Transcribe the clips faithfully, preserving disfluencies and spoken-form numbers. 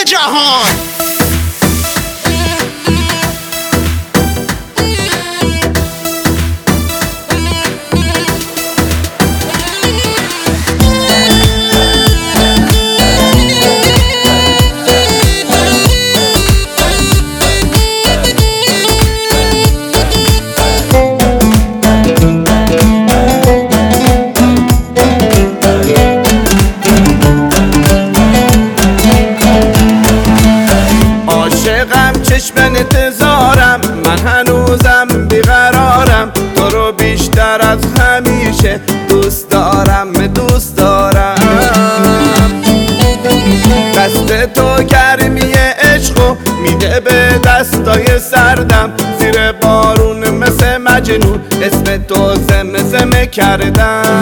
جهان. چشم انتظارم، من هنوزم بیقرارم، تو رو بیشتر از همیشه دوست دارم دوست دارم. دست تو گرمی عشقو میده به دستای سردم، زیر بارون مثل مجنون اسم تو زمزمه کردم.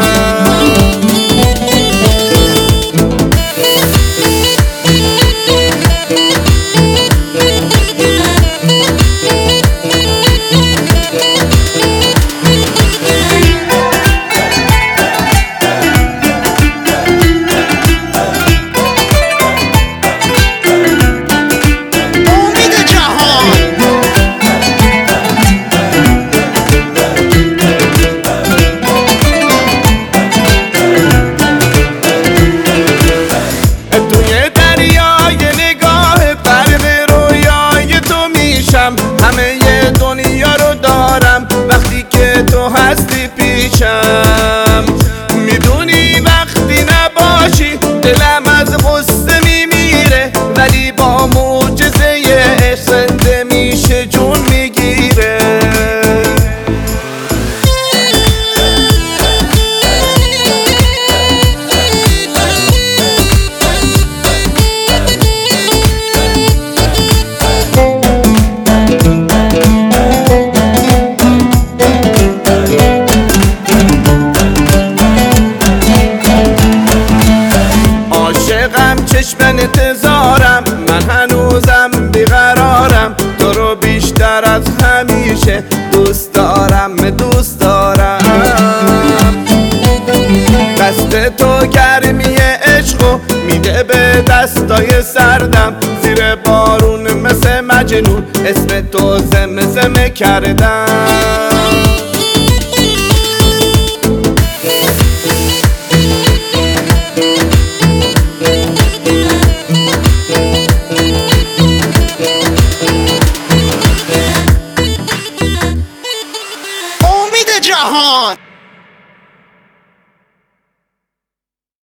همه دنیا رو دارم وقتی که تو هستی پیشم. میدونی وقتی نباشی دلم از غصه میمیره، ولی با معجزه عشق زنده میشه جون میگیره. چشم انتظارم، من هنوزم بیقرارم، تو رو بیشتر از همیشه دوست دارم دوست دارم. دست تو گرمی عشقو میده به دستای سردم، زیر بارون مثل مجنون اسم تو زمزمه کردم.